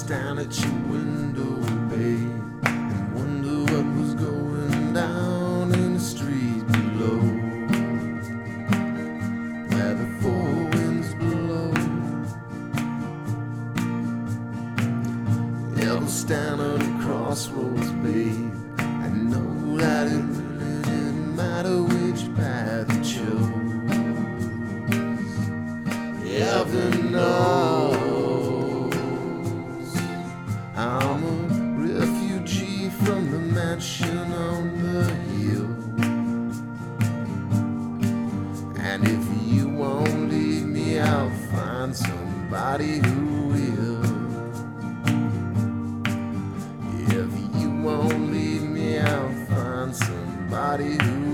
stand at your window, babe, and wonder what was going down in the street below, where the four winds blow. Ever stand on a crossroads, babe, and know that it really didn't matter which path you chose. Heaven knows I'm a refugee from the mansion on the hill, and if you won't leave me, I'll find somebody who will. If you won't leave me, I'll find somebody who